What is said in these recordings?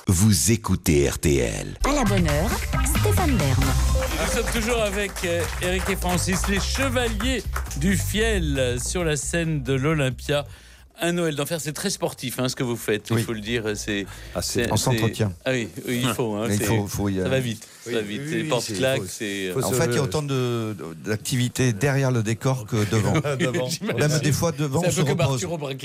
vous écoutez RTL. À la bonne heure, Stéphane Bern. Nous sommes toujours avec Eric et Francis, les chevaliers du fiel sur la scène de l'Olympia. Un Noël d'enfer, c'est très sportif ce que vous faites, il faut le dire. On s'entretient. Ah oui, il faut. Ça va vite. Les portes claquent. En fait, il y a autant d'activités derrière le décor que devant. Même des fois devant, on se repose.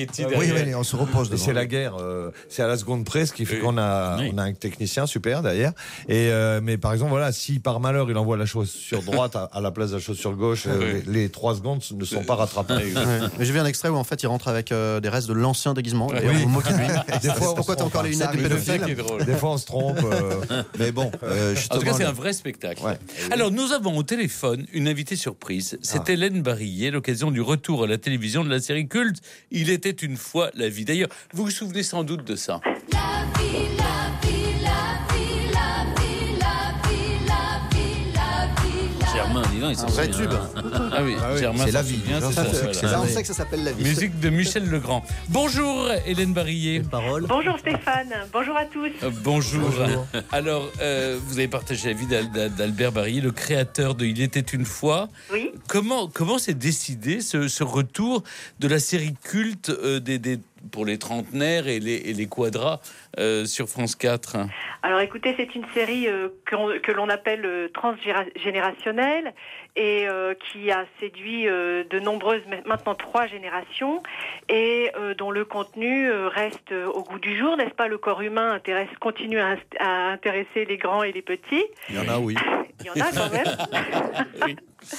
On se repose devant. C'est la guerre. C'est à la seconde près, ce qui fait qu'on a un technicien super derrière. Mais par exemple, voilà, si par malheur il envoie la chaussure droite à la place de la chaussure gauche, les 3 secondes ne sont pas rattrapables. Mais j'ai vu un extrait où en fait il rentre avec des restes de l'ancien déguisement. Et on vous moque de lui. Des fois, pourquoi t'as encore les lunettes de pédophile ? Des fois on se trompe. Mais bon, en tout cas, c'est un vrai spectacle. Ouais. Alors, nous avons au téléphone une invitée surprise. C'est Hélène Barillet, l'occasion du retour à la télévision de la série culte Il était une fois la vie. D'ailleurs, vous vous souvenez sans doute de ça. La vie, la vie, la vie, la vie, la vie, la vie, la vie. Germain, dis donc, un vrai tube. Ah oui, Germain, c'est la vie. On sait que ça s'appelle la vie. Musique de Michel Legrand. Bonjour Hélène Barillet. Bonjour Stéphane, bonjour à tous. Bonjour. Alors, vous avez partagé la vie d'Albert Barillet, le créateur de Il était une fois. Oui. Comment s'est décidé ce retour de la série culte pour les trentenaires et les quadras sur France 4? Alors écoutez, c'est une série que l'on appelle transgénérationnelle et qui a séduit de nombreuses, maintenant 3 générations, et dont le contenu reste au goût du jour, n'est-ce pas? Le corps humain continue à intéresser les grands et les petits. Il y en a, oui. Il y en a quand même. Oui.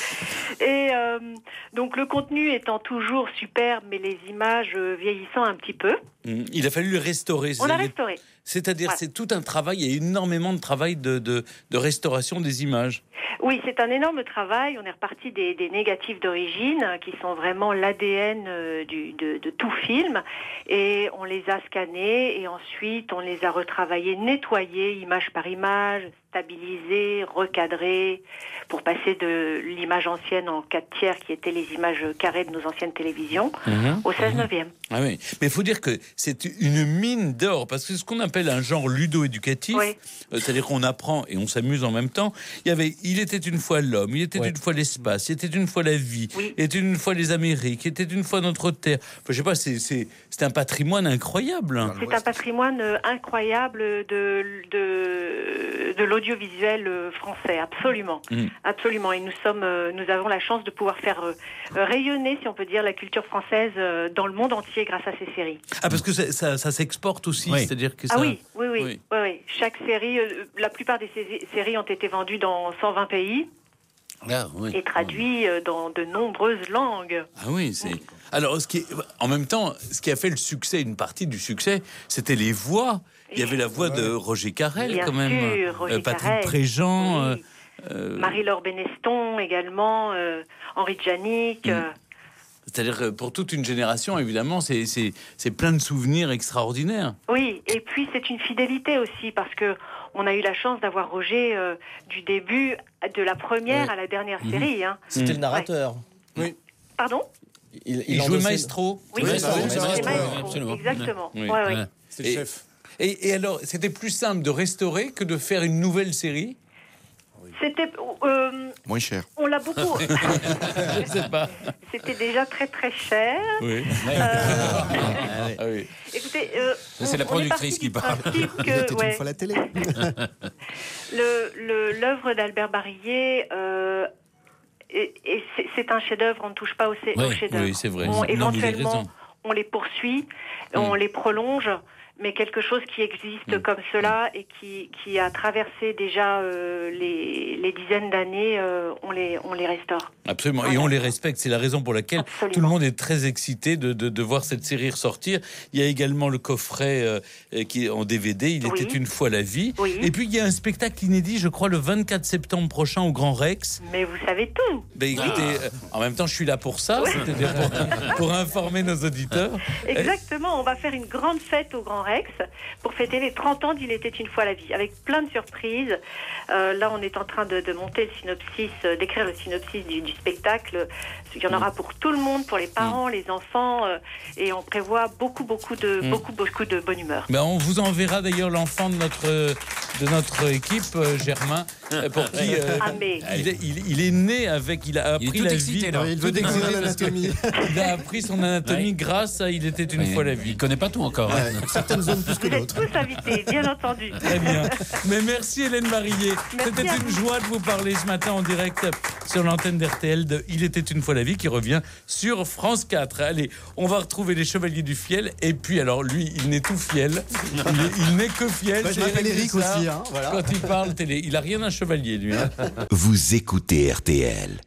Et donc le contenu étant toujours superbe, mais les images vieillissant un petit peu. Il a fallu le restaurer. On l'a restauré. C'est-à-dire, c'est tout un travail, il y a énormément de travail de restauration des images. Oui, c'est un énorme travail. On est reparti des négatifs d'origine, qui sont vraiment l'ADN de tout film. Et on les a scannés et ensuite on les a retravaillés, nettoyés, image par image, stabilisés, recadrés, pour passer de l'image ancienne en 4/3, qui étaient les images carrées de nos anciennes télévisions, au 16/9. Ah oui, mais il faut dire que c'est une mine d'or, parce que c'est ce qu'on appelle un genre ludo-éducatif, c'est-à-dire qu'on apprend et on s'amuse en même temps. Il était une fois l'homme, il était une fois l'espace, il était une fois la vie, il était une fois les Amériques, il était une fois notre terre. Enfin, je sais pas, c'est un patrimoine incroyable. C'est un patrimoine incroyable de l'audiovisuel français, absolument. Absolument. Et nous avons la chance de pouvoir faire rayonner, si on peut dire, la culture française dans le monde entier grâce à ces séries. Ah, parce que ça s'exporte aussi, c'est-à-dire que ça... Ah oui. Chaque série, la plupart des séries ont été vendues dans 120 pays. Et traduit dans de nombreuses langues. Ah oui, Alors, en même temps, ce qui a fait le succès, une partie du succès, c'était les voix. Il y avait la voix de Roger Carrel, bien quand même. Sûr, Roger Patrick Carrel. Préjean. Marie-Laure Beneston également, Henri Djanik. C'est-à-dire que pour toute une génération, évidemment, c'est plein de souvenirs extraordinaires. Oui, et puis c'est une fidélité aussi, parce que on a eu la chance d'avoir Roger du début de la première à la dernière série. C'était le narrateur. Oui. Pardon ? Il jouait Maestro. Oui, Maestro. Exactement. Oui. C'est le chef. Et alors, c'était plus simple de restaurer que de faire une nouvelle série ? C'était moins cher. On l'a beaucoup. Je sais pas. C'était déjà très très cher. Oui. Oui. Écoutez, c'est la productrice qui parle. C'était une fois la télé. L'œuvre d'Albert Barillet. Et c'est un chef-d'œuvre. On ne touche pas au chef-d'œuvre. Oui, c'est vrai. Éventuellement, on les poursuit, on les prolonge. Mais quelque chose qui existe comme cela et qui a traversé déjà les dizaines d'années, on les restaure. Absolument, et on les respecte. C'est la raison pour laquelle tout le monde est très excité de voir cette série ressortir. Il y a également le coffret qui est en DVD, Il était une fois la vie. Oui. Et puis il y a un spectacle inédit, je crois, le 24 septembre prochain au Grand Rex. Mais vous savez tout. Ben, écoutez, en même temps, je suis là pour ça, c'est-à-dire pour informer nos auditeurs. Exactement, on va faire une grande fête au Grand Rex pour fêter les 30 ans d'Il était une fois la vie, avec plein de surprises. Là, on est en train de monter le synopsis, d'écrire le synopsis du spectacle. Il y en aura pour tout le monde, pour les parents, les enfants, et on prévoit beaucoup de bonne humeur. Ben, on vous enverra d'ailleurs l'enfant de notre équipe, Germain, pour qui il est né avec, il a appris la vie. Il veut découvrir l'anatomie. Il a appris son anatomie grâce à Il était une fois la vie. Il connaît pas tout encore. Certaines zones plus que Vous êtes d'autres. tous invités, bien entendu. Très bien. Mais merci Hélène Barillet. C'était une joie de vous parler ce matin en direct sur l'antenne d'RTL de Il était une fois la vie qui revient sur France 4. Allez, on va retrouver les Chevaliers du Fiel. Et puis alors lui, il n'est tout fiel. Il n'est que fiel. Je m'appelle Eric aussi. Voilà. Quand il parle télé, il a rien d'un chevalier lui. Vous écoutez RTL.